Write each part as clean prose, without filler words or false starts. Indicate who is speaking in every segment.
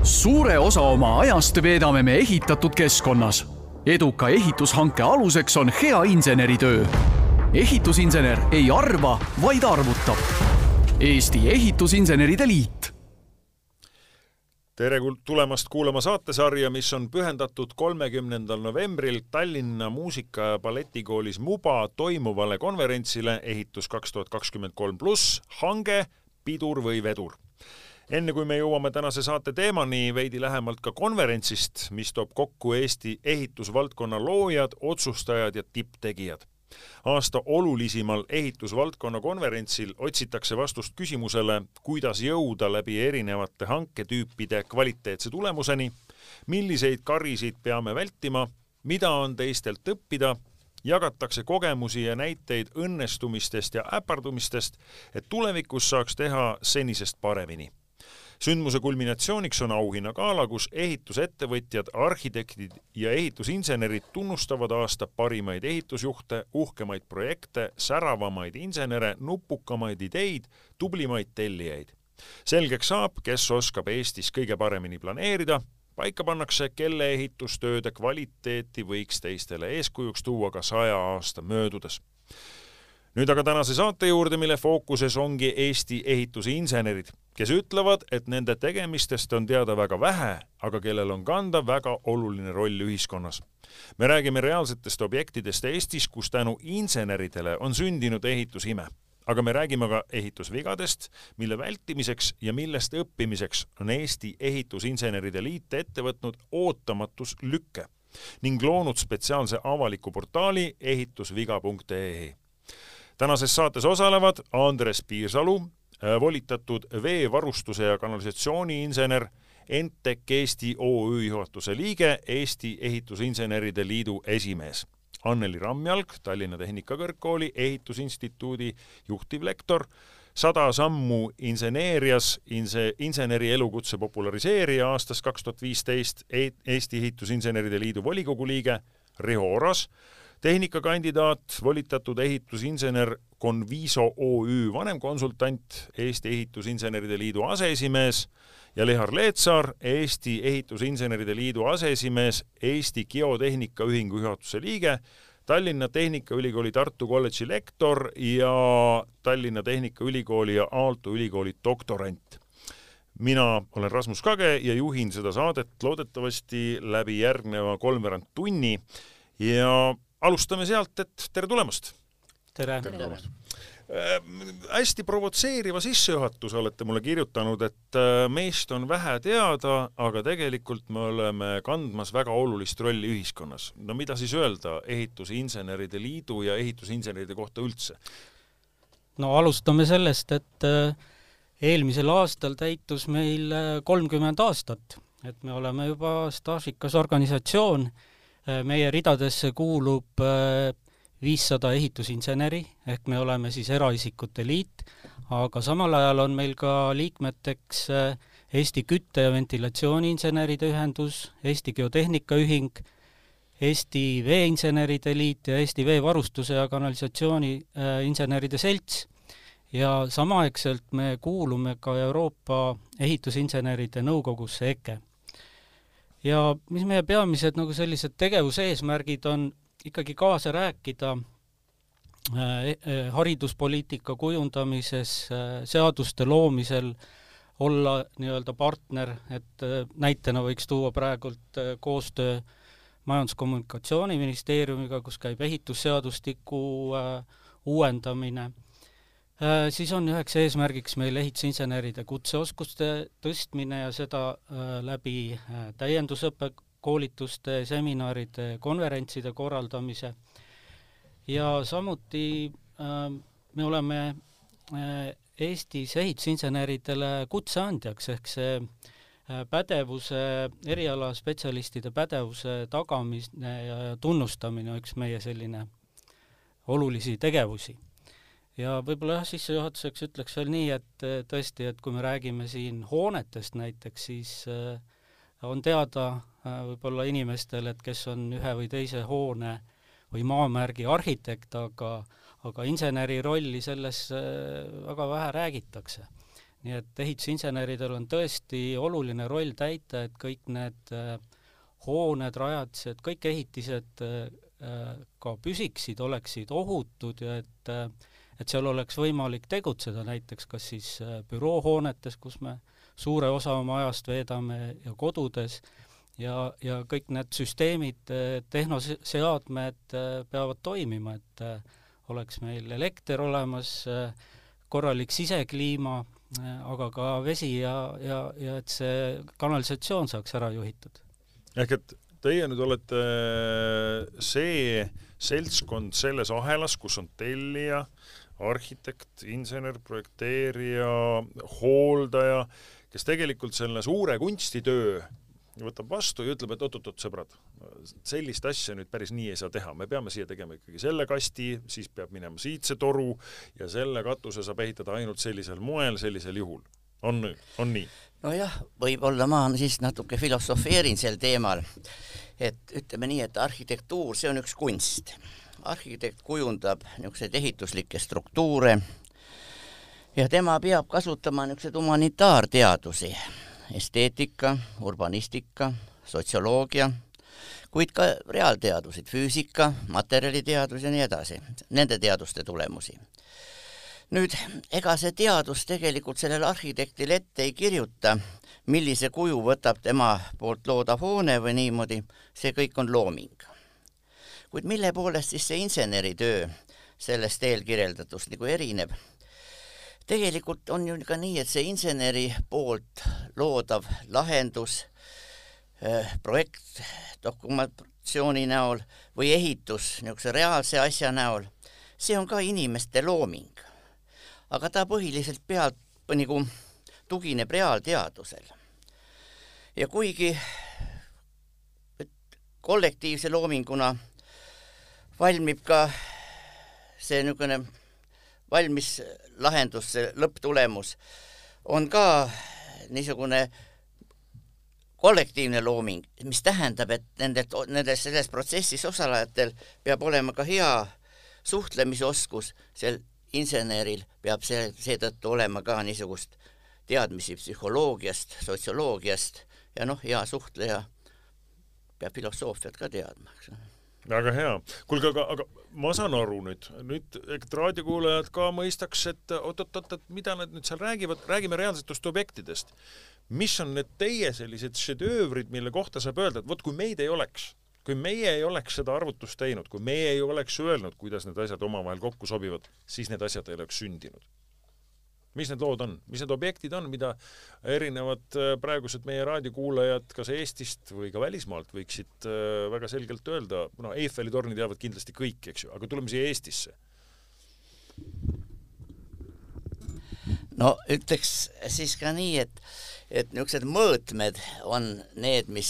Speaker 1: Suure osa oma ajast veedame me ehitatud keskkonnas. Eduka ehitushanke aluseks on hea inseneritöö. Ehitusinsener ei arva, vaid arvutab. Eesti Ehitusinseneride Liit.
Speaker 2: Tere tulemast kuulama saatesarja, mis on pühendatud 30. novembril Tallinna muusika- ja balletikoolis MUBA toimuvale konverentsile Ehitus 2023+, hange, pidur või vedur. Enne kui me jõuame tänase saate teemani, veidi lähemalt ka konverentsist, mis toob kokku Eesti ehitusvaldkonna loojad, otsustajad ja tipptegijad. Aasta olulisimal ehitusvaldkonna konverentsil otsitakse vastust küsimusele, kuidas jõuda läbi erinevate hanketüüpide kvaliteetse tulemuseni, milliseid karisid peame vältima, mida on teistelt õppida, jagatakse kogemusi ja näiteid õnnestumistest ja äpardumistest, et tulevikus saaks teha senisest paremini. Sündmuse kulminatsiooniks on auhinnagala, kus ehitusettevõtjad, arhitektid ja ehitusinsenerid tunnustavad aasta parimaid ehitusjuhte, uhkemaid projekte, säravamaid insenere, nupukamaid ideid, tublimaid tellijaid. Selgeks saab, kes oskab Eestis kõige paremini planeerida, paika pannakse, kelle ehitustööde kvaliteeti võiks teistele eeskujuks tuua ka 100 aasta möödudes. Nüüd aga tänase saate juurde, mille fookuses ongi Eesti ehitusinsenerid, kes ütlevad, et nende tegemistest on teada väga vähe, aga kellel on kanda väga oluline roll ühiskonnas. Me räägime reaalsetest objektidest Eestis, kus tänu inseneridele on sündinud ehitusime. Aga me räägime ka ehitusvigadest, mille vältimiseks ja millest õppimiseks on Eesti Ehitusinseneride Liit ette võtnud ootamatus lükke ning loonud spetsiaalse avaliku portaali ehitusviga.ee. Tänases saates osalevad Andres Piirsalu, volitatud veevarustuse ja kanalisatsiooniinsener, Entec Eesti OÜ juhatuse liige, Eesti Ehitusinseneride Liidu esimees. Anneli Ramjalg, Tallinna Tehnikakõrgkooli ehitusinstituudi juhtivlektor, 100 sammu inseneerias, inseneri elukutse populariseerija aastast 2015, Eesti Ehitusinseneride Liidu volikogu liige, Riho Oras, tehnikakandidaat, volitatud ehitusinsener Conviso OÜ vanemkonsultant, Eesti Ehitusinseneride Liidu aseesimees ja Lehar Leetsaar, Eesti Ehitusinseneride Liidu aseesimees, Eesti Geotehnikaühingu juhatuse liige, Tallinna Tehnikaülikooli Tartu kolledži lektor ja Tallinna Tehnikaülikooli ja Aalto ülikooli doktorant. Mina olen Rasmus Kage ja juhin seda saadet loodetavasti läbi järgneva 3 tunni ja alustame sealt, et tere tulemast.
Speaker 3: Tere.
Speaker 2: Hästi provotseeriva sissejuhatuse olete mulle kirjutanud, et meist on vähe teada, aga tegelikult me oleme kandmas väga olulist rolli ühiskonnas. No mida siis öelda Ehitusinseneride Liidu ja ehitusinseneride kohta üldse?
Speaker 3: No alustame sellest, et eelmisel aastal täitus meil 30 aastat, et me oleme juba staažikas organisatsioon. Meie ridadesse kuulub 500 ehitusinseneri, ehk me oleme siis eraisikute liit, aga samal ajal on meil ka liikmeteks Eesti kütte- ja ventilatsiooniinseneride ühendus, Eesti Geotehnikaühing, Eesti Veeinseneride Liit ja Eesti Veevarustuse ja kanalisatsiooni inseneride selts ja samaaegselt me kuulume ka Euroopa ehitusinseneride nõukogusse EKE. Ja mis meie peamised sellised tegevuseesmärgid on ikkagi kaasa rääkida hariduspoliitika kujundamises, seaduste loomisel, olla nii-öelda partner, et näitena võiks tuua praegult koostöö Majandus-kommunikatsiooniministeeriumiga, kus käib ehitusseadustiku uuendamine. Siis on üheks eesmärgiks meil ehitusinseneride kutseoskuste tõstmine ja seda läbi täiendusõppe, koolituste, seminaride, konverentside korraldamise. Ja samuti me oleme Eestis ehitusinseneridele kutseandjaks, ehk see pädevuse, eriala spetsialistide pädevuse tagamine ja tunnustamine on üks meie selline olulisi tegevusi. Ja võib-olla sissejuhatuseks ütleks veel nii, et tõesti, et kui me räägime siin hoonetest näiteks, siis on teada võib-olla inimestel, et kes on ühe või teise hoone või maamärgi arhitekt, aga inseneri rolli selles väga vähe räägitakse. nii et ehitusinseneridel on tõesti oluline roll täita, et kõik need hooned, rajatised, kõik ehitised ka püsiksid, oleksid ohutud ja et seal oleks võimalik tegutseda, näiteks kas siis büroohoonetes, kus me suure osa oma ajast veedame ja kodudes ja kõik need süsteemid, tehnoseadmed peavad toimima, et oleks meil elekter olemas, korralik sisekliima, aga ka vesi ja et see kanalisatsioon saaks ära juhitud.
Speaker 2: Ehk et teie nüüd olete see seltskond selles ahelas, kus on tellija, arhitekt, insener, projekteerija, hooldaja, kes tegelikult selle suure kunstitöö võtab vastu ja ütleb, et oot, sõbrad, sellist asja nüüd päris nii ei saa teha. Me peame siia tegema ikkagi selle kasti, siis peab minema siit see toru ja selle katuse saab ehitada ainult sellisel moel, sellisel juhul. On nii?
Speaker 4: Nojah, võib-olla ma siis natuke filosofeerin sel teemal, et ütleme nii, et arhitektuur, see on üks kunst. Arhitekt kujundab niisuguseid ehituslikke struktuure ja tema peab kasutama niisuguseid humanitaarteadusi, esteetika, urbanistika, sotsioloogia, kuid ka reaalteadusid, füüsika, materjaliteadus ja nii edasi, nende teaduste tulemusi. Nüüd, ega see teadus tegelikult sellel arhitektil ette ei kirjuta, millise kuju võtab tema poolt loodav hoone või niimoodi, see kõik on looming. Kuid mille poolest siis see inseneritöö sellest eelkirjeldatust nagu erineb? Tegelikult on ju ka nii, et see inseneri poolt loodav lahendus, projekt, dokumentatsiooni näol või ehitus niisuguse reaalse asja näol, see on ka inimeste looming. Aga ta põhiliselt nagu tugineb reaalteadusel. Ja kuigi kollektiivse loominguna valmib ka see niisugune valmis lahendus, see lõpptulemus, on ka niisugune kollektiivne looming, mis tähendab, et selles protsessis osalejatel peab olema ka hea suhtlemisoskus, sel inseneril peab seetõttu olema ka niisugust teadmisi psühholoogiast, sotsioloogiast ja hea suhtleja peab filosoofiat ka teadma.
Speaker 2: Väga hea. Kuulge, aga ma saan aru nüüd raadiokuulajad ka mõistaks, et mida nad nüüd seal räägivad, räägime reaalsetust objektidest. Mis on need teie sellised šedöövrid, mille kohta saab öelda, et kui meid ei oleks, kui meie ei oleks seda arvutust teinud, kui meie ei oleks öelnud, kuidas need asjad omavahel kokku sobivad, siis need asjad ei oleks sündinud. Mis need lood on? Mis need objektid on, mida erinevad praegused meie raadiokuulajad kas Eestist või ka välismaalt võiksid väga selgelt öelda? Eiffeli torni teavad kindlasti kõik, eks ju, aga tuleme siia Eestisse.
Speaker 4: Ütleks siis ka nii, et niisugused mõõtmed on need, mis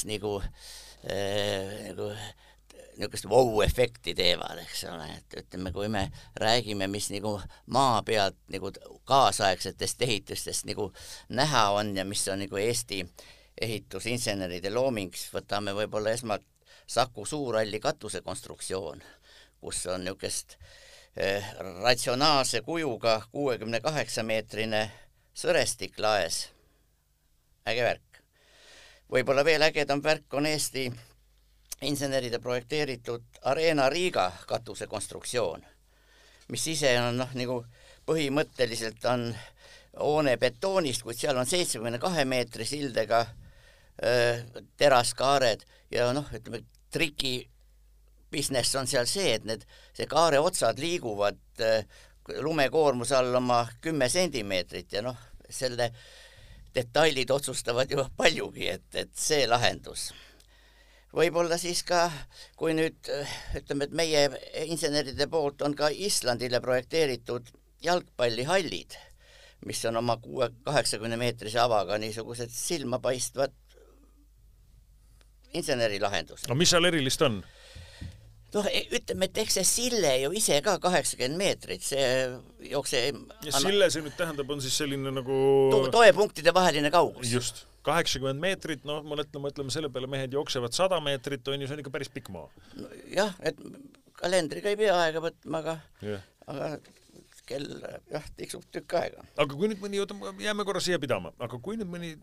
Speaker 4: niisugust wow-efekti teevad, eks ole, et ütleme, kui me räägime, mis maa pealt kaasaegsetest ehitustest näha on ja mis on Eesti ehitusinseneride loomings, võtame võib-olla esmalt Saku Suurhalli katuse konstruktsioon, kus on niisugust ratsionaalse kujuga 68-meetrine sõrestik laes. Äge värk. Võib-olla veel ägedam värk on Eesti inseneride projekteeritud Arena Riiga katuse konstruktsioon, mis ise on põhimõtteliselt on hoone betoonist, kuid seal on 72 meetri sildega teraskaared ja ütleme, triki business on seal see, et see kaare otsad liiguvad lumekoormuse all oma 10 sentimeetrit ja selle detailid otsustavad ju paljugi, et see lahendus. Võib-olla siis ka, kui nüüd ütleme, et meie inseneride poolt on ka Islandile projekteeritud jalgpallihallid, mis on oma 80-meetrise avaga niisugused silmapaistvad insenerilahendus.
Speaker 2: No mis seal erilist on?
Speaker 4: Ütleme, et eks see sille ju ise ka 80 meetrit, see jookse...
Speaker 2: Ja sille see nüüd tähendab on siis selline
Speaker 4: toepunktide vaheline kaugus.
Speaker 2: Just. 80 meetrit, mõtleme selle peale, mehed jooksevad 100 meetrit, on ju, see on ikka päris pikk maa.
Speaker 4: Jah, et kalendriga ei pea aega võtma, aga kell tiksub tükk aega.
Speaker 2: Aga kui nüüd mõni, jääme korra siia pidama, aga kui nüüd mõni,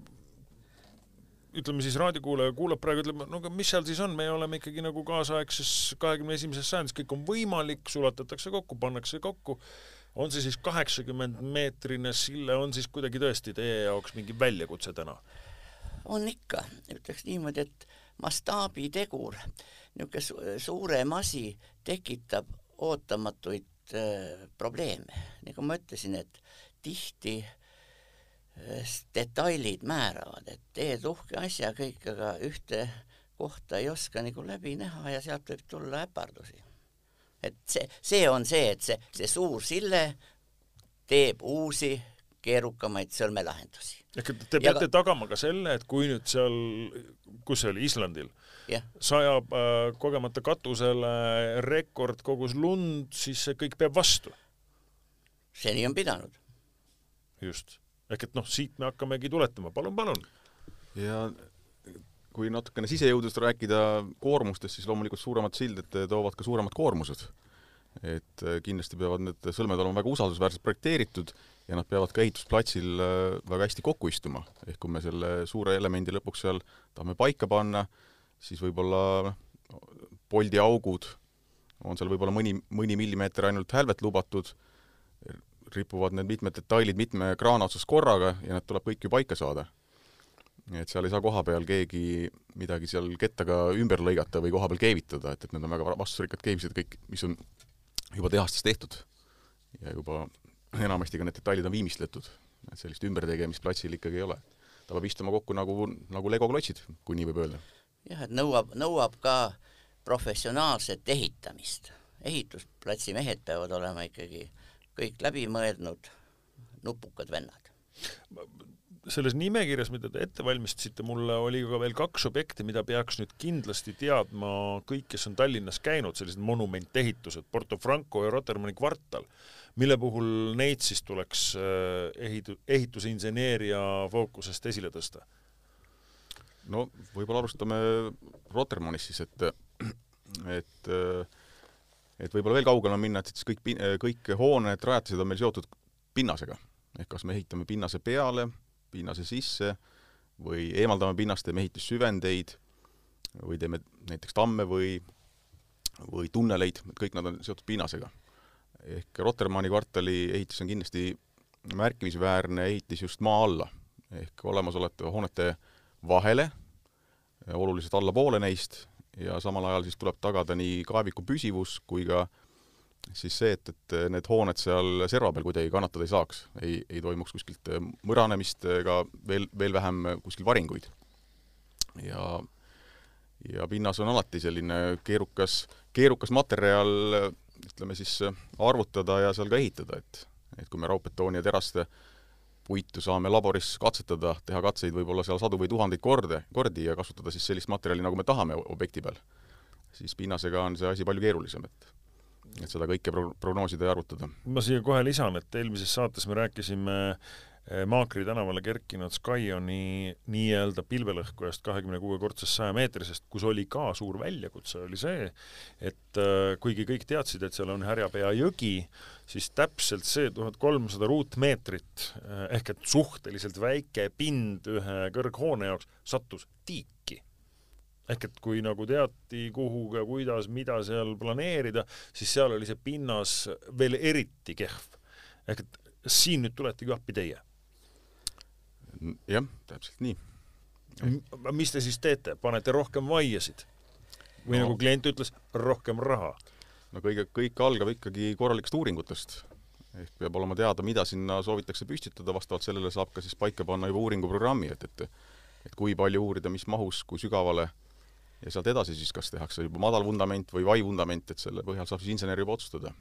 Speaker 2: ütleme siis raadiokuulaja kuulab praegu, ütleb, no mis seal siis on, me oleme ikkagi nagu kaasaegses 21. sajandis, kõik on võimalik, sulatatakse kokku, pannakse kokku, on see siis 80-meetrine sille, on siis kuidagi tõesti teie jaoks mingi väljakutse täna?
Speaker 4: On ikka, ütleks niimoodi, et mastaabitegur, niisugune suure masi tekitab ootamatuid probleeme. Nagu ma ütlesin, et tihti detailid määravad, et teed uhke asja kõik, aga ühte kohta ei oska nagu läbi näha ja sealt võib tulla äpardusi. Et see on see, et see suur sille teeb uusi keerukamaid sõlmelahendusi.
Speaker 2: Te peate tagama ka selle, et kui nüüd seal, kus see oli, Islandil, sajab kogemata katusele rekord kogus lund, siis see kõik peab vastu.
Speaker 4: Seni on pidanud.
Speaker 2: Just. Ehk et siit me hakkamegi tuletama. Palun.
Speaker 5: Ja kui natukene sisejõudust rääkida koormustest, siis loomulikult suuremad silded toovad ka suuremad koormused. Et kindlasti peavad need sõlmed olema väga usaldusväärselt projekteeritud ja nad peavad ka ehitusplatsil väga hästi kokku istuma. Ehk kui me selle suure elemendi lõpuks seal tahame paika panna, siis võib-olla poldi augud on seal võib-olla mõni millimeeter ainult hälvet lubatud, ripuvad need mitmed detailid mitme kraana otsas korraga ja need tuleb kõik ju paika saada. Et seal ei saa koha peal keegi midagi seal kettaga ümber lõigata või koha peal keevitada, et need on väga vastusrikkad keevised kõik, mis on juba tehastes tehtud ja juba enamasti ka need detailid on viimistletud, et sellist ümbertegemist platsil ikkagi ei ole. Ta peab istuma kokku nagu Lego-klotsid, kui nii võib öelda.
Speaker 4: Jah, et nõuab ka professionaalset ehitamist. Ehitusplatsi mehed peavad olema ikkagi kõik läbi mõeldnud nupukad vennad.
Speaker 2: Selles nimekirjas, mida te ette valmistasite, mulle oli ka veel 2 objekte, mida peaks nüüd kindlasti teadma kõik, kes on Tallinnas käinud, sellised monumentehitused, Porto Franco ja Rotermanni kvartal, mille puhul neid siis tuleks ehitusinseneeria fookusest esile tõsta?
Speaker 5: No võib-olla alustame Rotermannist siis, et võib-olla veel kaugele minna, et siis kõik hooned, rajatised on meil seotud pinnasega. Ehk kas me ehitame pinnase peale, pinnase sisse või eemaldame pinnast, teeme ehitussüvendeid või teeme näiteks tamme või tunneleid, kõik nad on seotud pinnasega. Ehk Rotermanni kvartali ehitis on kindlasti märkimisväärne ehitis just maa alla. Ehk olemasolevate hoonete vahele, oluliselt alla poole neist ja samal ajal siis tuleb tagada nii kaeviku püsivus kui ka siis see, et need hooned seal serva peal kuidagi kannatada ei saaks. Ei toimuks kuskilt mõranemist ega veel vähem kuskil varinguid. Ja pinnas on alati selline keerukas materjal, ütleme siis arvutada ja seal ka ehitada, et kui me raudbetooni ja teraste puitu saame laboris katsetada, teha katseid võib-olla seal 100 või 1000 kordi ja kasutada siis sellist materjali, nagu me tahame objekti peal, siis pinnasega on see asi palju keerulisem, et seda kõike prognoosida ja arvutada.
Speaker 2: Ma siia kohe lisan, et eelmises saates me rääkisime Maakri tänavale kerkinud Skyoni nii-öelda pilvelõhkujast 26-kordsest 100-meetrisest, kus oli ka suur väljakutse, oli see, et kuigi kõik teadsid, et seal on Härjapea jõgi, siis täpselt see 1300 ruutmeetrit ehk et suhteliselt väike pind ühe kõrghoone jaoks sattus tiiki. Ehk et kui nagu teati kuhu ja kuidas, mida seal planeerida, siis seal oli see pinnas veel eriti kehv. Ehk et siin nüüd tuletegi appi teie.
Speaker 5: Jah, täpselt nii.
Speaker 2: Mis te siis teete? Panete rohkem vaiasid? Või nagu klient ütles, rohkem raha?
Speaker 5: No kõik algab ikkagi korralikest uuringutest. Ehk peab olema teada, mida sinna soovitakse püstitada, vastavalt sellele saab ka siis paika panna juba uuringuprogrammi, et kui palju uurida, mis mahus, kui sügavale ja sealt edasi siis kas tehakse juba madal vundament või vai vundament, et selle põhjal saab siis insener juba otsustada.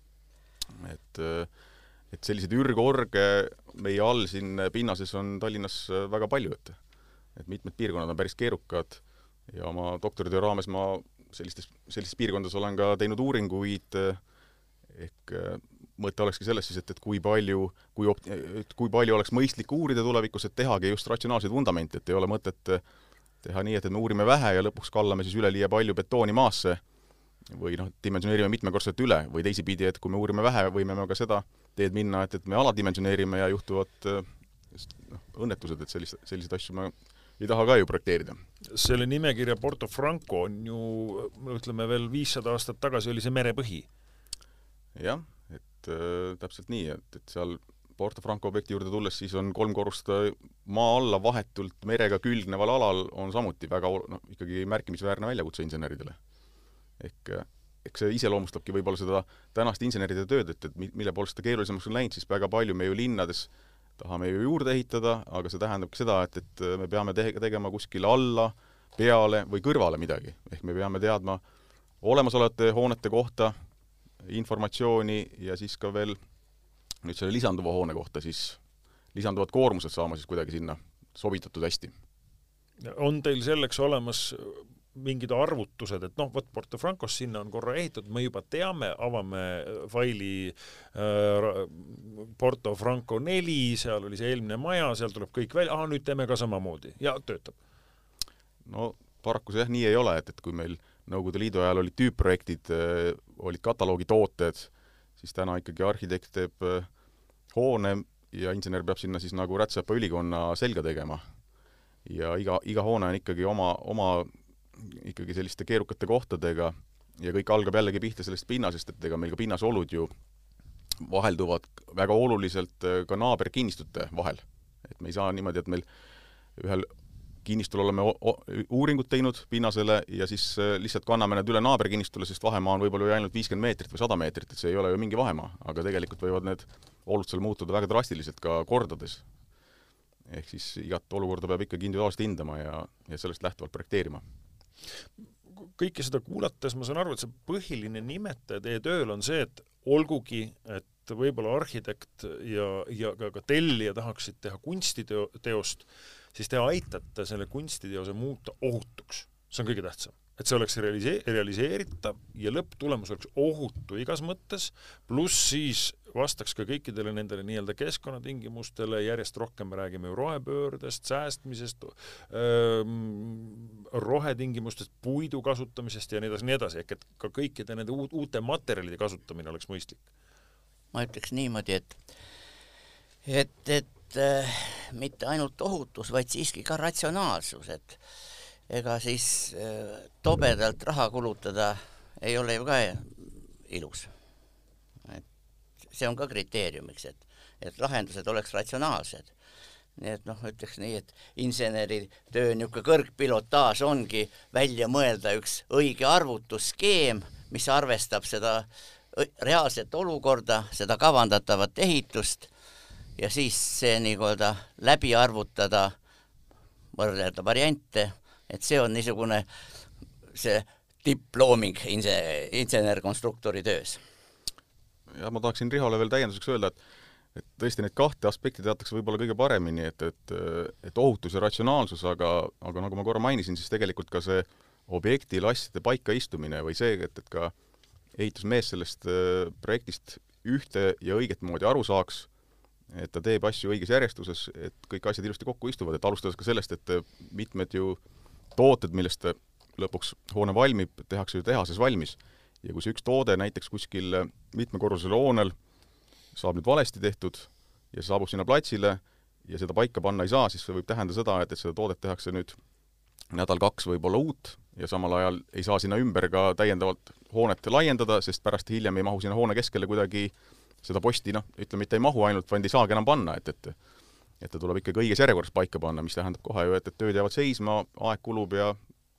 Speaker 5: Et sellised ürgorge meie all siin pinnases on Tallinnas väga palju, et mitmed piirkonnad on päris keerukad ja oma doktoritöö raames ma sellistes piirkondades olen ka teinud uuringuid, ehk mõte olekski selles siis, et kui palju oleks mõistlik uurida tulevikus, et tehagi just ratsionaalseid vundamente, et ei ole mõtet teha nii, et me uurime vähe ja lõpuks kallame siis üleliia palju betooni maasse või dimensioneerime mitmekordselt üle või teisipidi, et kui me uurime vähe, võime me ka seda teed minna, et me aladimensioneerime ja juhtuvad õnnetused, et selliseid asju ma ei taha ka ju projekteerida.
Speaker 2: Selle nimekirja Porto Franco on ju, ütleme veel 500 aastat tagasi oli see merepõhi.
Speaker 5: Jah, et täpselt nii, et seal Porto Franco objekti juurde tulles siis on 3 korrust maa alla vahetult merega külgneval alal on samuti väga ikkagi märkimisväärne väljakutse inseneridele. Ehk see iseloomustabki võib-olla seda tänast inseneride tööd, et mille poolest seda keerulisemaks on läinud, siis väga palju me ju linnades tahame ju juurde ehitada, aga see tähendabki seda, et me peame tegema kuskil alla, peale või kõrvale midagi. Ehk me peame teadma olemasolevate hoonete kohta informatsiooni ja siis ka veel nüüd selle lisanduva hoone kohta siis lisanduvad koormused saama siis kuidagi sinna sobitatud hästi.
Speaker 2: On teil selleks olemas mingid arvutused, et võt Porto Francos sinna on korra ehitatud, me juba teame, avame faili Porto Franco 4, seal oli see eelmine maja, seal tuleb kõik välja, nüüd teeme ka samamoodi ja töötab.
Speaker 5: No paraku see nii ei ole, et kui meil Nõukogude Liidu ajal olid tüüpprojektid, olid kataloogi tooted, siis täna ikkagi arhitekt teeb hoone ja insener peab sinna siis nagu Rätsepa ülikonna selga tegema. Ja iga hoone on ikkagi oma ikkagi selliste keerukate kohtadega ja kõik algab jällegi pihta sellest pinnasest, et ega meil ka pinnasolud ju vahelduvad väga oluliselt ka naaberkinnistute vahel. Et me ei saa niimoodi, et meil ühel kinnistul oleme uuringut teinud pinnasele ja siis lihtsalt kanname need üle naaberkinnistule, sest vahemaa on võib-olla ju ainult 50 meetrit või 100 meetrit, et see ei ole ju mingi vahemaa, aga tegelikult võivad need olud seal muutuda väga drastiliselt ka kordades. Ehk siis igat olukorda peab ikkagi individuaalselt hindama ja sellest lähtuvalt projekteerima.
Speaker 2: Kõike seda kuulates ma saan aru, et see põhiline nimetaja teie tööl on see, et olgugi, et võib-olla arhitekt ja ka tellija tahaksid teha kunstiteost, siis te aitate selle kunstiteose muuta ohutuks. See on kõige tähtsam. Et see oleks realiseeritav ja lõpptulemus oleks ohutu igas mõttes, pluss siis vastaks ka kõikidele nendele nii-öelda keskkonnatingimustele, järjest rohkem me räägime rohepöördest, säästmisest, rohetingimustest, puidu kasutamisest ja nii edasi, ehk et ka kõikide nende uute materjalide kasutamine oleks mõistlik.
Speaker 4: Ma ütleks niimoodi, et mitte ainult ohutus, vaid siiski ka ratsionaalsus, et ega siis tobedalt raha kulutada ei ole ju ka ilus. See on ka kriteeriumiks, et lahendused oleks ratsionaalsed. Nii et ütleks nii, et inseneri töö niuke kõrgpilotaaž ongi välja mõelda üks õige arvutusskeem, mis arvestab seda reaalset olukorda, seda kavandatavat ehitust ja siis see nii-öelda läbi arvutada, võrrelda variante, et see on niisugune see tipplooming insener-konstruktori töös.
Speaker 5: Ja ma tahaksin Rihole veel täienduseks öelda, et tõesti neid kahte aspekti teatakse võib-olla kõige paremini, et ohutus ja ratsionaalsus, aga nagu ma korra mainisin, siis tegelikult ka see objekti lastide paika istumine või see, et ka ehitusmees sellest projektist ühte ja õiget moodi aru saaks, et ta teeb asju õiges järjestuses, et kõik asjad ilusti kokku istuvad, et alustades ka sellest, et mitmed ju tooted, millest lõpuks hoone valmib, tehakse ju tehases valmis. Ja kui see üks toode näiteks kuskil mitmekorrusel hoonel saab nüüd valesti tehtud ja see saabub sinna platsile ja seda paika panna ei saa, siis see võib tähenda seda, et seda toodet tehakse nüüd nädal-2 võib-olla uut ja samal ajal ei saa sinna ümber ka täiendavalt hoonet laiendada, sest pärast hiljem ei mahu sinna hoone keskele kuidagi seda posti, ütleme, mitte ei mahu ainult, vaid ei saagi enam panna, et ta tuleb ikkagi õiges järjekorras paika panna, mis tähendab kohe ju, et tööd jäävad seisma, aeg kulub ja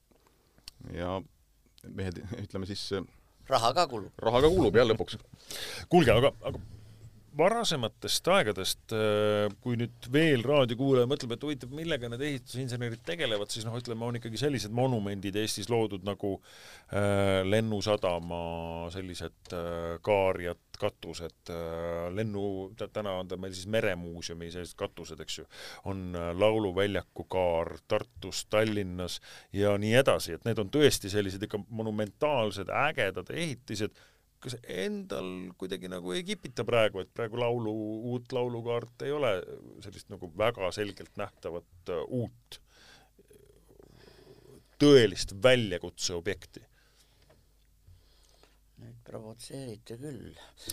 Speaker 5: mehed, ütleme siis
Speaker 4: raha ka kulub
Speaker 5: ja lõpuks.
Speaker 2: Kuulge, aga varasematest aegadest, kui nüüd veel raadiokuulaja mõtleb, et huvitav, millega need ehitusinsenerid tegelevad, siis ütleme, on ikkagi sellised monumendid Eestis loodud nagu Lennusadama, sellised kaarjad, katused, täna on ta meil siis Meremuuseumi sellised katused, eks ju, on Lauluväljaku kaar Tartus, Tallinnas ja nii edasi, et need on tõesti sellised ikka monumentaalsed, ägedad ehitised. Kas endal kuidagi nagu ei kipita praegu, et praegu uut laulukaart ei ole sellist nagu väga selgelt nähtavat uut tõelist väljakutse objekti?
Speaker 4: Nüüd provotseerite küll.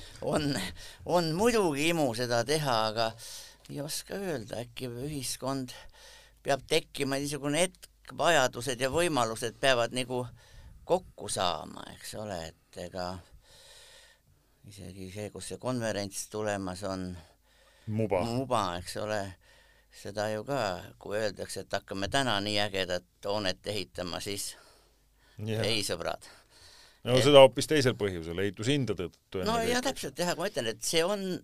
Speaker 4: On muidugi imu seda teha, aga ei oska öelda, äkki ühiskond peab tekkima niisugune hetk, vajadused ja võimalused peavad nagu kokku saama, eks ole, et ega isegi see, kus see konverents tulemas on muba, eks ole, seda ju ka, kui öeldakse, et hakkame täna nii ägedat hoonet ehitama, siis ei, sõbrad.
Speaker 2: No seda hoopis teisel põhjusel, ehitushindade tõttu.
Speaker 4: No ja täpselt, kui ma ütlen, et see on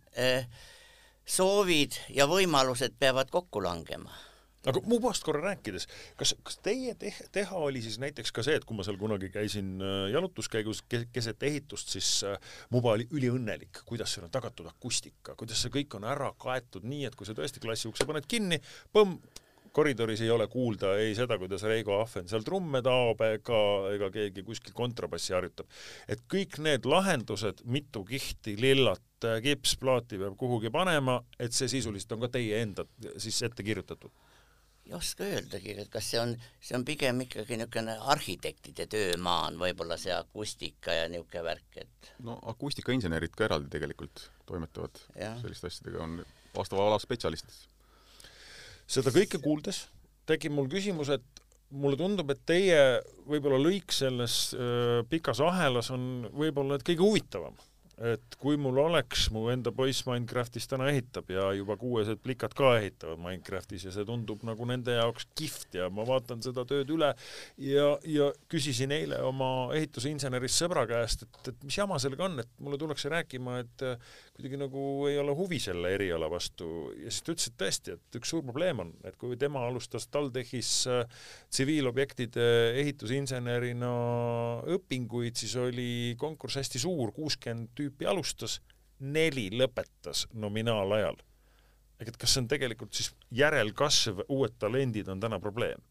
Speaker 4: soovid ja võimalused peavad kokku langema.
Speaker 2: Aga mubast korra rääkides, kas teie teha oli siis näiteks ka see, et kui ma seal kunagi käisin jalutuskäigus keset ehitust, siis muba oli üliõnnelik, kuidas seal on tagatud akustika, kuidas see kõik on ära kaetud nii, et kui sa tõesti klassiukse paned kinni, koridoris ei ole kuulda ei seda, kuidas Reigo Ahven seal trumme taob ega keegi kuskil kontrabassi harjutab. Et kõik need lahendused, mitu kihti, lillat, kipsplaati peab kuhugi panema, et see sisuliselt on ka teie enda siis ette kirjutatud.
Speaker 4: Ei oska öeldagi, et kas see on pigem ikkagi niisugune arhitektide töömaan, võib-olla see akustika ja niisugune värk, et...
Speaker 5: No akustikainsenerid ka eraldi tegelikult toimetavad selliste asjadega, on vastava ala spetsialistid.
Speaker 2: Seda kõike kuuldes tegi mul küsimus, et mulle tundub, et teie võib-olla lõik selles pikas ahelas on võib-olla kõige huvitavam. Et kui mul oleks, mu enda poiss Minecraftis täna ehitab ja juba 6 plikad ka ehitavad Minecraftis ja see tundub nagu nende jaoks kihvt ja ma vaatan seda tööd üle ja küsisin eile oma ehitusinsenerist sõbra käest, et mis jama sellega on, et mulle tullakse rääkima, et kuidagi nagu ei ole huvi selle eriala vastu ja siis ta ütles, et tõesti, et üks suur probleem on, et kui tema alustas TalTechis tsiviilobjektide ehitusinsenerina õpinguid, siis oli konkurss hästi suur, 60 tüüpi alustas, 4 lõpetas nominaalajal. Et kas see on tegelikult siis järelkasv, uued talendid on täna probleem?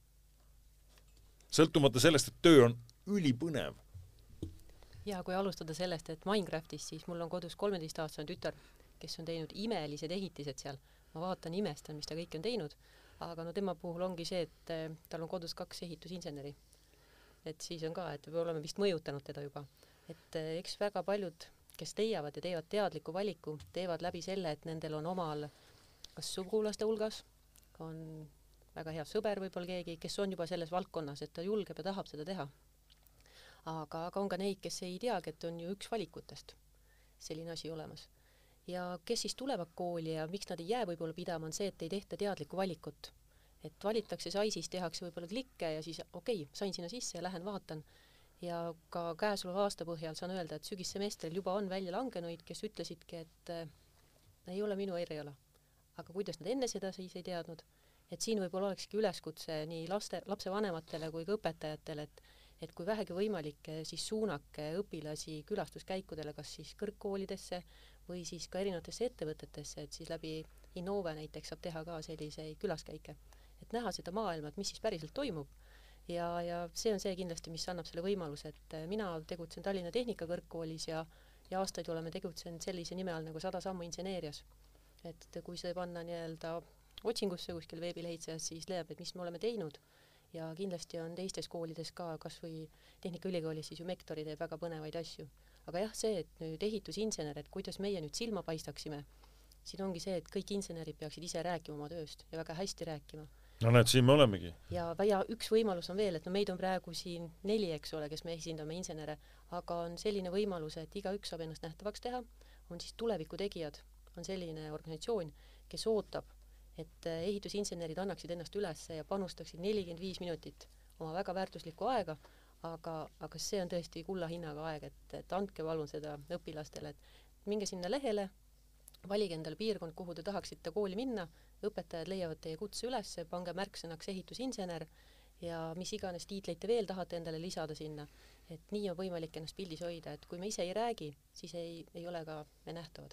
Speaker 2: Sõltumata sellest, et töö on ülipõnev.
Speaker 6: Ja kui alustada sellest, et Minecraftis, siis mul on kodus 13-aastane tütar, kes on teinud imelised ehitised seal. Ma vaatan imestan, mis ta kõik on teinud, aga no tema puhul ongi see, et tal on kodus 2 ehitusinseneri. Et siis on ka, et me oleme vist mõjutanud teda juba. Et eks väga paljud kes leiavad ja teevad teadliku valiku, teevad läbi selle, et nendel on omal kas sugulaste hulgas, on väga hea sõber võib-olla keegi, kes on juba selles valdkonnas, et ta julgeb ja tahab seda teha. Aga on ka neid, kes ei teagi, et on ju üks valikutest selline asi olemas. Ja kes siis tulevad kooli ja miks nad ei jää võib-olla pidama, on see, et ei tehta teadlikku valikut. Et valitakse SAIS-is, tehakse võib-olla klikke ja siis sain sinna sisse ja lähen vaatan. Ja ka käesoleva aasta põhjal saan öelda, et sügissemestril juba on välja langenuid, kes ütlesidki, et ei ole minu eriala. Aga kuidas nad enne seda siis ei teadnud? Et siin võib-olla olekski üleskutse nii lapsevanematele kui ka õpetajatele, et kui vähegi võimalik, siis suunake õpilasi külastuskäikudele, kas siis kõrgkoolidesse või siis ka erinevatesse ettevõtetesse, et siis läbi Innove näiteks saab teha ka selliseid külaskäike. Et näha seda maailma, et mis siis päriselt toimub. Ja see on see kindlasti, mis annab selle võimaluse, et mina tegutsen Tallinna Tehnikakõrgkoolis ja aastaid oleme tegutsenud sellise nime all nagu 100 sammu inseneerias. Et kui see panna nii-öelda otsingusse kuskil veebilehitsejas, siis leiab, et mis me oleme teinud ja kindlasti on teistes koolides ka, kas või Tehnikaülikoolis siis ju Mektori teeb väga põnevaid asju. Aga jah, see, et nüüd ehitusinsener, et kuidas meie nüüd silma paistaksime, siin ongi see, et kõik insenerid peaksid ise rääkima oma tööst ja väga hästi rääkima.
Speaker 2: No näed, siin me olemegi.
Speaker 6: Ja üks võimalus on veel, et meid on praegu siin 4, eks ole, kes me esindame insenere, aga on selline võimalus, et igaüks saab ennast nähtavaks teha, on siis tulevikutegijad, on selline organisatsioon, kes ootab, et ehitusinsenerid annaksid ennast üles ja panustaksid 45 minutit oma väga väärtuslikku aega, aga see on tõesti kulla hinnaga aeg, et andke palun seda õpilastele, et minge sinna lehele, valige endale piirkond, kuhu te tahaksite kooli minna, õpetajad leiavad teie kutse üles, pange märksõnaks ehitusinsener ja mis iganes tiitleid te veel tahate endale lisada sinna, et nii on võimalik ennast pildis hoida, et kui me ise ei räägi, siis ei ole ka me nähtavad.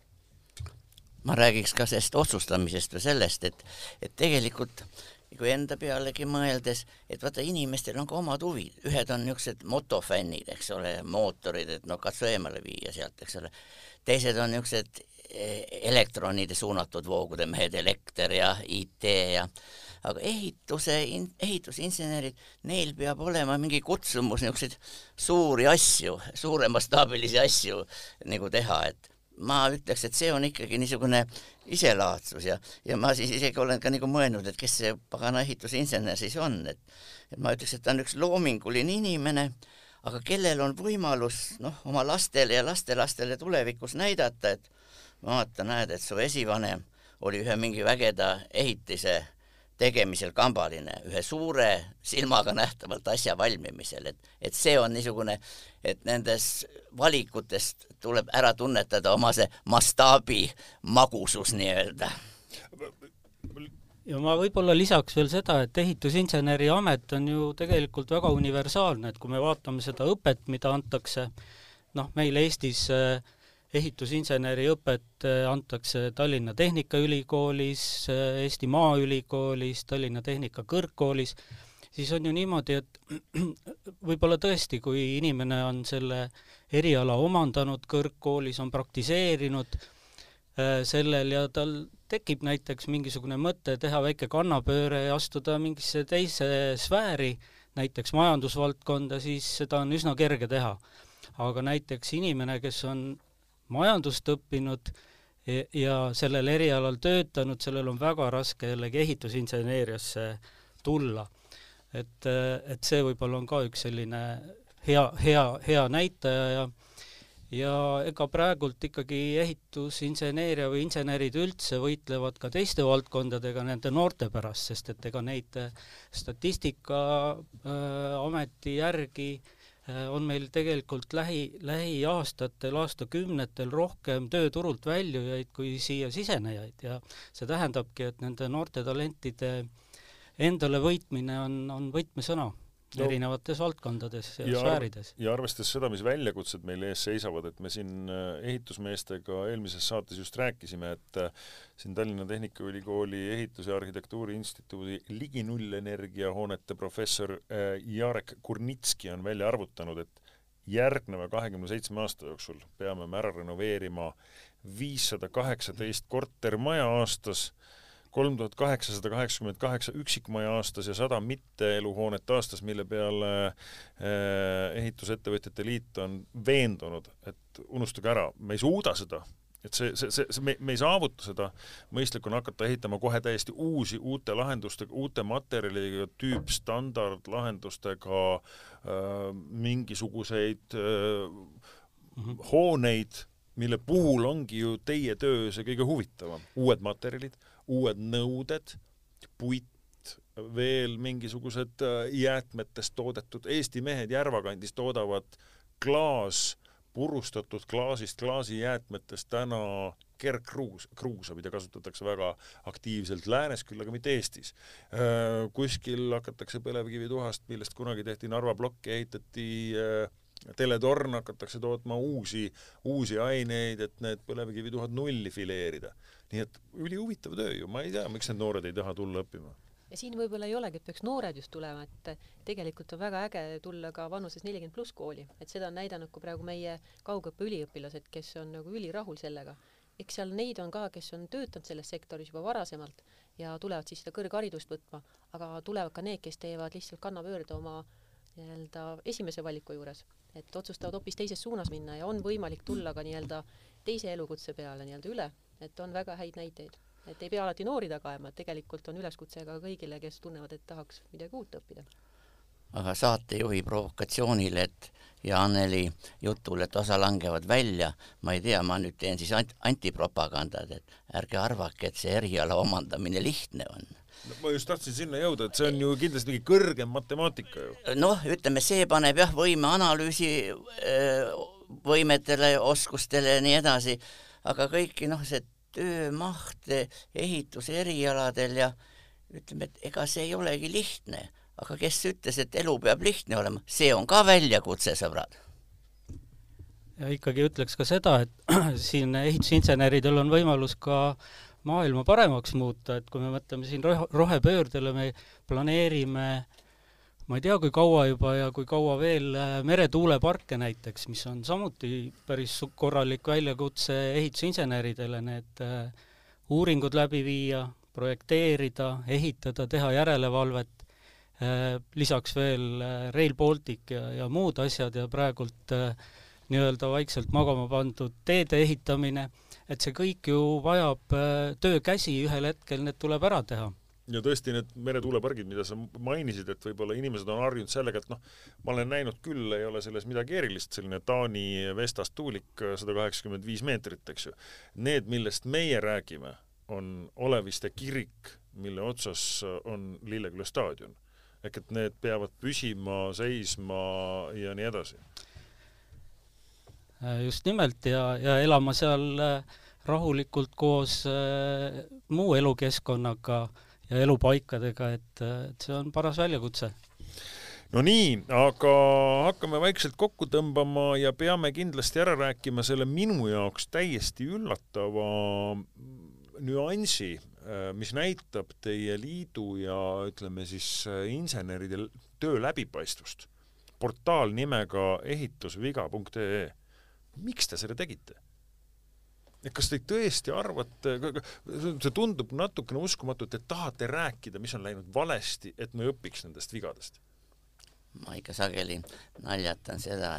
Speaker 4: Ma räägiks ka sellest otsustamisest või sellest, et tegelikult kui enda pealegi mõeldes, et vaata inimestel on ka omad huvid, ühed on niisugused motofännid, eks ole, mootorid, et katsu eemale viia sealt, eks ole, teised on niisugused elektronide suunatud voogude mehed, elekter ja IT ja aga ehitusinsenerid, neil peab olema mingi kutsumus niisuguseid suuri asju, suuremastaabilisi asju nagu teha, et ma ütleks, et see on ikkagi niisugune iselaadsus ja ma siis isegi olen ka nagu mõelnud, et kes see pagana ehitusinsener siis on, et ma ütleks, et ta on üks loominguline inimene, aga kellel on võimalus oma lastele ja lastelastele tulevikus näidata, et vaata, näed, et su esivanem oli ühe mingi vägeda ehitise tegemisel kambaline, ühe suure silmaga nähtavalt asja valmimisel, et see on niisugune, et nendes valikutest tuleb ära tunnetada oma see mastaabi magusus nii-öelda.
Speaker 3: Ja ma võib-olla lisaks veel seda, et ehitusinseneri amet on ju tegelikult väga universaalne, et kui me vaatame seda õpet, mida antakse, meil Eestis ehitusinseneri õpet antakse Tallinna Tehnikaülikoolis, Eesti Maaülikoolis, Tallinna Tehnika Kõrgkoolis, siis on ju niimoodi, et võib-olla tõesti, kui inimene on selle eriala omandanud kõrgkoolis, on praktiseerinud sellel ja tal tekib näiteks mingisugune mõte teha väike kannapööre ja astuda mingisse teise sfääri, näiteks majandusvaldkonda, siis seda on üsna kerge teha. Aga näiteks inimene, kes on majandust õppinud ja sellel erialal töötanud, sellel on väga raske jällegi ehitusinseneeriasse tulla. Et see võib-olla on ka üks selline hea näitaja ja ega praegult ikkagi ehitusinseneeria või insenerid üldse võitlevad ka teiste valdkondadega nende noorte pärast, sest et ega neid statistika ameti järgi on meil tegelikult lähiaastatel, aastakümnetel rohkem tööturult väljujaid kui siia sisenejaid ja see tähendabki, et nende noorte talentide endale võitmine on võtmesõna erinevates valdkondades ja sfäärides.
Speaker 2: Ja arvestades seda, mis väljakutsed meil ees seisavad, et me siin ehitusmeestega eelmises saates just rääkisime, et siin Tallinna Tehnikaülikooli ehitus- ja arhitektuuri instituudi ligi nullenergia hoonete professor Jarek Kurnitski on välja arvutanud, et järgneva 27 aasta jooksul peame me ära renoveerima 518 kortermaja aastas, 3888 üksikmaja aastas ja 100 mitteeluhoonet aastas, mille peale ehitusettevõtjate liit on veendunud, et unustage ära, me ei suuda seda, et me ei saavuta seda, mõistlik on hakata ehitama kohe täiesti uute lahendustega, uute materjalidega, tüüpstandardlahendustega, mingisuguseid hooneid, mille puhul ongi ju teie töö see kõige huvitavam. Uued materjalid, uued nõuded, puit, veel mingisugused jäätmetest toodetud. Eesti mehed Järvakandis toodavad purustatud klaasist, klaasijäätmetest täna kergkruusa, mida kasutatakse väga aktiivselt läänes, küll aga mitte Eestis. Kuskil hakatakse põlevkivituhast, millest kunagi tehti Narva plokki, ehitati teletorn, hakatakse tootma uusi aineid, et need põlevkivituhad nulli fileerida. Nii et ülihuvitav töö ju, ma ei tea, miks need noored ei taha tulla õppima.
Speaker 6: Ja siin võib-olla ei olegi, et peaks noored just tulema, et tegelikult on väga äge tulla ka vanuses 40+ kooli, et seda on näidanud kui praegu meie kaugõppe üliõpilased, kes on nagu ülirahul sellega. Eks seal neid on ka, kes on töötanud selles sektoris juba varasemalt ja tulevad siis seda kõrgharidust võtma, aga tulevad ka need, kes teevad lihtsalt kannapöörde oma esimese valiku juures, et otsustavad hoopis teises suunas minna ja on võimalik tulla ka teise elukutse peale üle, et on väga häid näiteid. Et ei pea alati noori taga ajama, et tegelikult on üleskutse ka kõigile, kes tunnevad, et tahaks midagi uut õppida.
Speaker 4: Aga saatejuhi provokatsioonile, et ja Anneli jutul, et osa langevad välja, ma ei tea, ma nüüd teen siis antipropagandat, et ärge arvake, et see eriala omandamine lihtne on.
Speaker 2: Ma just tahtsin sinna jõuda, et see on ju kindlasti mingi kõrgem matemaatika ju.
Speaker 4: Ütleme, see paneb võime analüüsi võimetele, oskustele ja nii edasi, aga kõiki see töömaht ehituse erialadel ja ütleme, et ega see ei olegi lihtne, aga kes ütles, et elu peab lihtne olema, see on ka väljakutse, sõbrad.
Speaker 3: Ja ikkagi ütleks ka seda, et siin ehitusinseneridel on võimalus ka maailma paremaks muuta, et kui me mõtleme siin rohepöördele, me planeerime, ma ei tea, kui kaua juba ja kui kaua veel meretuuleparke näiteks, mis on samuti päris korralik väljakutse ehitusinseneridele, need uuringud läbi viia, projekteerida, ehitada, teha järelevalvet, lisaks veel Rail Baltic ja muud asjad ja praegult nii-öelda vaikselt magama pandud teede ehitamine, et see kõik ju vajab töökäsi, ühel hetkel need tuleb ära teha.
Speaker 2: Ja tõesti need meretuulepargid, mida sa mainisid, et võib-olla inimesed on harjunud sellega, et ma olen näinud küll, ei ole selles midagi erilist, selline Taani Vestas tuulik 185 meetrit, eks ju. Need, millest meie räägime, on Oleviste kirik, mille otsas on Lilleküla staadion. Ehk et need peavad püsima, seisma ja nii edasi.
Speaker 3: Just nimelt ja elama seal rahulikult koos muu elukeskkonnaga ja elupaikadega, et see on paras väljakutse.
Speaker 2: No nii, aga hakkame vaikselt kokku tõmbama ja peame kindlasti ära rääkima selle minu jaoks täiesti üllatava nüansi, mis näitab teie liidu ja ütleme siis inseneride töö läbipaistvust. Portaal nimega ehitusviga.ee. Miks te selle tegite? Kas te tõesti arvate, see tundub natukene uskumatu, et te tahate rääkida, mis on läinud valesti, et me õpiks nendest vigadest?
Speaker 4: Ma ikka sageli naljatan seda,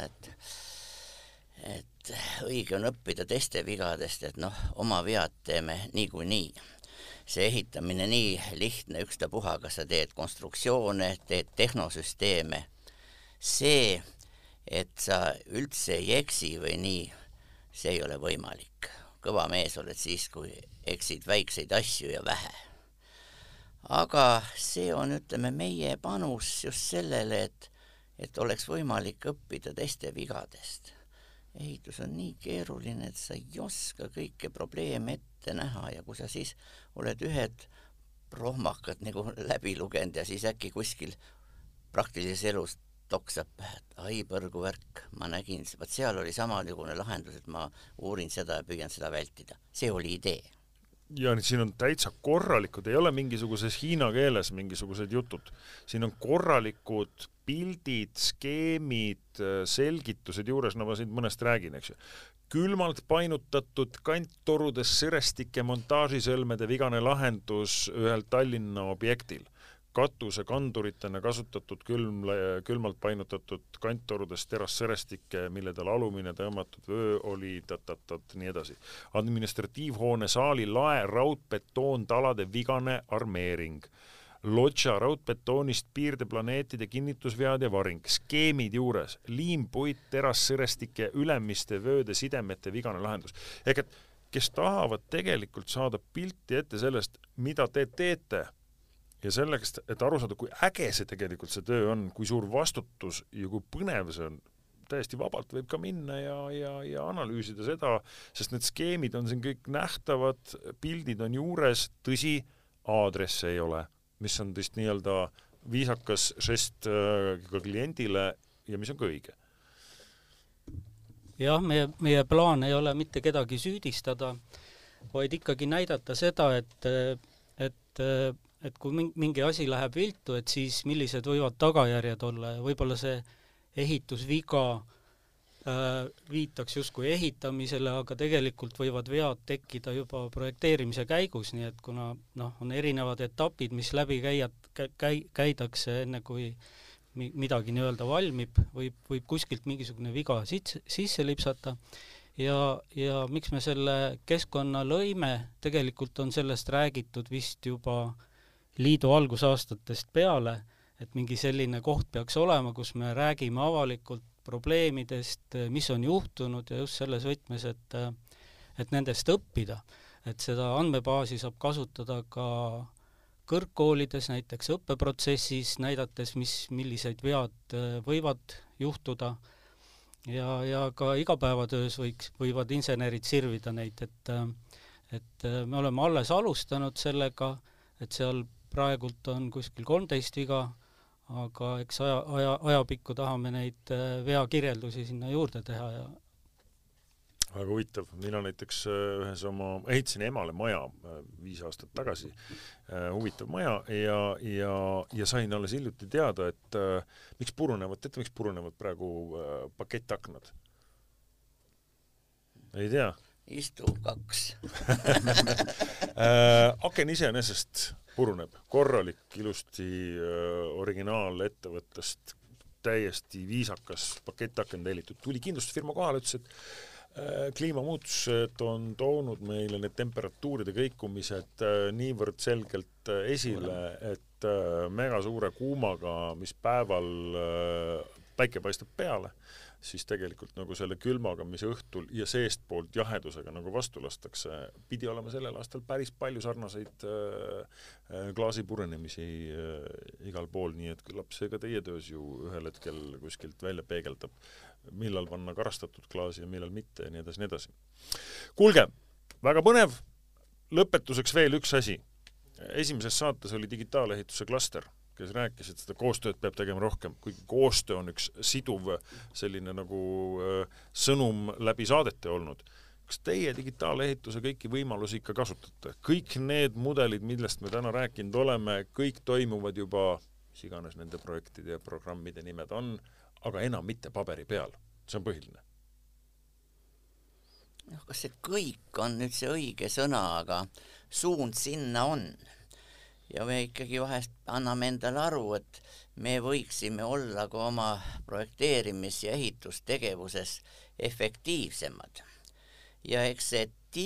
Speaker 4: et õige on õppida teiste vigadest, et oma vead teeme niikuinii. See ehitamine nii lihtne, ükstapuha, kas sa teed konstruktsioone, teed tehnosüsteeme. See, et sa üldse ei eksi või nii, see ei ole võimalik. Kõva mees oled siis, kui eksid väikseid asju ja vähe. Aga see on, ütleme, meie panus just sellele, et oleks võimalik õppida teiste vigadest. Ehitus on nii keeruline, et sa ei oska kõike probleeme ette näha ja kui sa siis oled ühed prohmakad nagu läbi lugenud ja siis äkki kuskil praktilises elus toksab, ai põrgu värk, ma nägin, seal oli samanugune lahendus, et ma uurin seda ja püüan seda vältida. See oli idee.
Speaker 2: Ja siin on täitsa korralikud, ei ole mingisuguses hiina keeles mingisugused jutud. Siin on korralikud pildid, skeemid, selgitused juures, ma siin mõnest räägin, eks ju. Külmalt painutatud kanttorudes sõrestike montaažisõlmede vigane lahendus ühel Tallinna objektil. Katuse kanduritena kasutatud külmalt painutatud kanttorudes terassõrestikke, mille tal alumine tõmmatud vöö oli nii edasi. Administratiivhoone saali lae raudbetoon talade vigane armeering. Lodža raudbetoonist piirdeplaneetide kinnitusvead ja varing. Skeemid juures. Liimpuit terassõrestike ülemiste vööde sidemete vigane lahendus. Ehk et kes tahavad tegelikult saada pilti ette sellest, mida te teete, ja selleks, et aru saada, kui äge see tegelikult see töö on, kui suur vastutus ja kui põnev see on, täiesti vabalt võib ka minna ja analüüsida seda, sest need skeemid on siin kõik nähtavad, pildid on juures, tõsi, aadresse ei ole, mis on tõesti nii-öelda viisakas žest ka kliendile ja mis on ka õige.
Speaker 3: Jah, meie plaan ei ole mitte kedagi süüdistada, vaid ikkagi näidata seda, et kui mingi asi läheb viltu, et siis millised võivad tagajärjed olla ja võib-olla see ehitusviga viitaks justkui ehitamisele, aga tegelikult võivad vead tekkida juba projekteerimise käigus, nii et kuna on erinevad etapid, mis läbi käidakse enne kui midagi nii-öelda valmib, võib kuskilt mingisugune viga sisse lipsata ja miks me selle keskkonna lõime, tegelikult on sellest räägitud vist juba liidu algusaastatest peale, et mingi selline koht peaks olema, kus me räägime avalikult probleemidest, mis on juhtunud ja just selles võtmes, et nendest õppida. Et seda andmebaasi saab kasutada ka kõrgkoolides, näiteks õppeprotsessis, näidates, milliseid vead võivad juhtuda ja ka igapäevatöös võivad insenerid sirvida neid, et me oleme alles alustanud sellega, et seal praegult on kuskil 13 viga, aga eks ajapikku tahame neid veakirjeldusi sinna juurde teha.
Speaker 2: Väga huvitav. Mina näiteks ühes ehitasin emale maja 5 aastat tagasi, huvitav maja ja sain alles hiljuti teada, et miks purunevad praegu pakettaknad? Ei tea.
Speaker 4: Istu 2.
Speaker 2: Aken iseenesest puruneb. Korralik, ilusti originaalettevõttest täiesti viisakas paketaken tellitud. Tuli kindlustusfirma kohale, ütles, et kliimamuutused on toonud meile need temperatuuride kõikumised niivõrd selgelt esile, et mega suure kuumaga, mis päeval päike paistab peale, siis tegelikult nagu selle külmaga, mis õhtul ja seestpoolt jahedusega nagu vastu lastakse, pidi olema sellel aastal päris palju sarnaseid klaasi purenemisi igal pool, nii et küllap see ka teie töös ju ühel hetkel kuskilt välja peegeldab, millal panna karastatud klaasi ja millal mitte ja nii edasi, nii edasi. Kuulge, väga põnev, lõpetuseks veel üks asi. Esimeses saates oli digitaalehituse klaster, kes rääkis, et seda koostööd peab tegema rohkem, kuigi koostöö on üks siduv selline nagu sõnum läbi saadete olnud. Kas teie digitaalehituse kõiki võimalusi ikka kasutate? Kõik need mudelid, millest me täna rääkinud oleme, kõik toimuvad juba, mis iganes nende projektide ja programmide nimed on, aga enam mitte paberi peal. See on põhiline.
Speaker 4: Kas see kõik on nüüd see õige sõna, aga suund sinna on. Ja me ikkagi vahest anname endale aru, et me võiksime olla ka oma projekteerimis- ja ehitustegevuses efektiivsemad. Ja eks see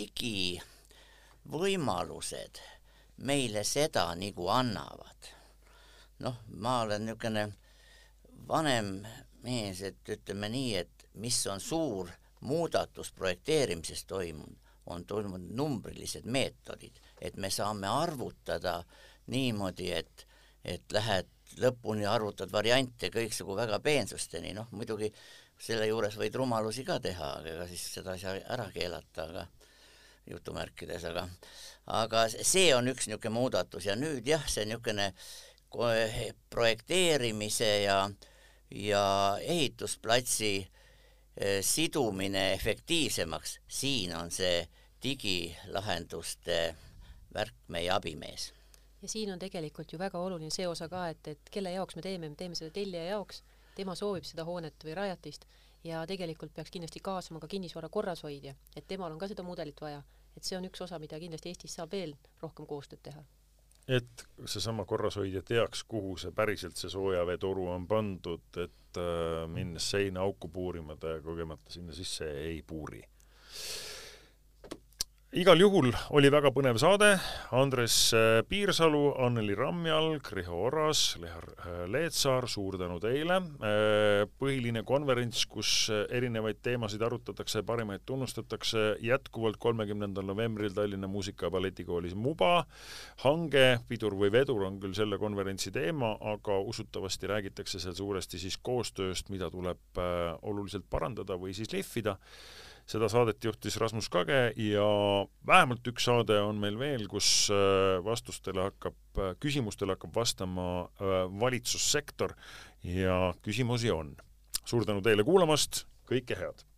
Speaker 4: digivõimalused meile seda nagu annavad. Ma olen niisugune vanem mees, et ütleme nii, et mis on suur muudatus projekteerimises on toimunud numbrilised meetodid, et me saame arvutada niimoodi, et lähed lõpuni arvutad variante kõiksugu väga peensusteni, muidugi selle juures võid rumalusi ka teha, aga siis seda ei saa ära keelata, aga jutumärkides, aga see on üks niisugune muudatus ja nüüd jah, see niisugune projekteerimise ja ehitusplatsi sidumine efektiivsemaks, siin on see digilahenduste värk meie abimees.
Speaker 6: Ja siin on tegelikult ju väga oluline see osa ka, et kelle jaoks me teeme seda tellija jaoks, tema soovib seda hoonet või rajatist ja tegelikult peaks kindlasti kaasama ka kinnisvara korrashoidja, et temal on ka seda mudelit vaja, et see on üks osa, mida kindlasti Eestis saab veel rohkem koostööd teha.
Speaker 2: Et seesama korrashoidja teaks, kuhu see päriselt see soojaveetoru on pandud, et minnes seina auku puurimata ja kogemata sinna sisse ei puuri. Igal juhul oli väga põnev saade. Andres Piirsalu, Anneli Ramjalg, Riho Oras, Lehar Leetsaar, suur tänu teile. Põhiline konverents, kus erinevaid teemasid arutatakse, parimaid tunnustatakse, jätkuvalt 30. novembril Tallinna Muusika- ja Balletikoolis Muba. Hange, pidur või vedur on küll selle konverentsi teema, aga usutavasti räägitakse seal suuresti siis koostööst, mida tuleb oluliselt parandada või siis lihvida. Seda saadet juhtis Rasmus Kage ja vähemalt üks saade on meil veel, kus küsimustele hakkab vastama valitsussektor ja küsimusi on. Suur tänu teile kuulamast, kõike head!